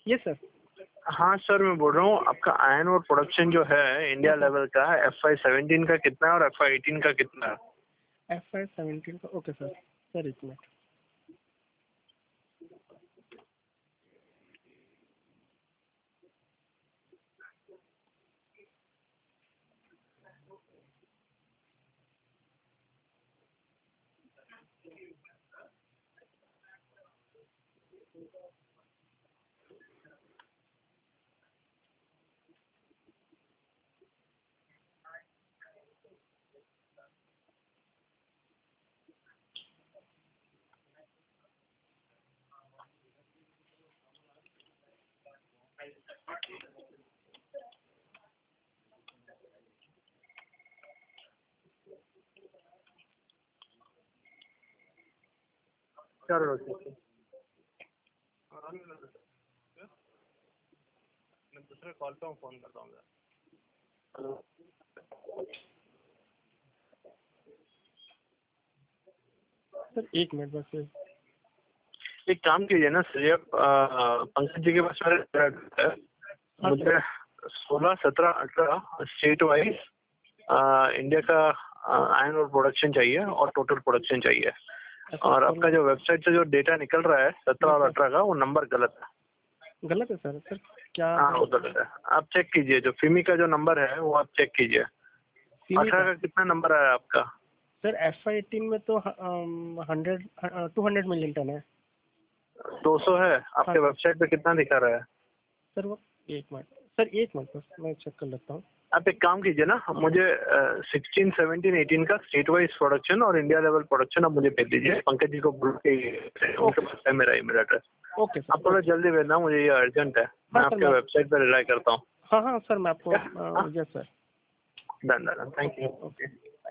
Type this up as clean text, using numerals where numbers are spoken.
Yes sir. हाँ sir, मैं बोल रहा हूँ आपका आयरन और प्रोडक्शन जो है इंडिया लेवल का FY17 का कितना है और FY18 का कितना है? FY17 का ओके सर। सर एक मिनट। चलो ठीक है। मैं दूसरे कॉल पे फोन करता हूँ। हेलो सर एक मिनट बस। एक काम कीजिए ना सर, पंकज जी के पास मेरे मुझे 16, 17, 18 स्टेट वाइज इंडिया का आयरन और प्रोडक्शन चाहिए और टोटल प्रोडक्शन चाहिए। और आपका जो वेबसाइट से जो डेटा निकल रहा है 17 और 18 का, वो नंबर गलत है। गलत है सर? सर क्या? हाँ वो गलत है, आप चेक कीजिए। जो फिमी का जो नंबर है वो आप चेक कीजिए। 18 का कितना नंबर आया आपका? सर FY18 में तो 200 मिलियन टन है। 200 है आपके वेबसाइट पे, कितना दिखा रहा है? सर वो एक मिनट सर, एक मिनट बस मैं चेक कर लेता हूँ। आप एक काम कीजिए ना, मुझे 16, 17, 18 का स्टेट वाइज प्रोडक्शन और इंडिया लेवल प्रोडक्शन आप मुझे भेज दीजिए। पंकज जी को बोल के उनके पास है मेरा ईमेल एड्रेस। Okay sir. आप थोड़ा जल्दी भेजना, मुझे ये अर्जेंट है। मैं आपके वेबसाइट पर रिलाई करता हूँ। हाँ हाँ सर, मैं आपको yes sir. Done done, thank you. Okay.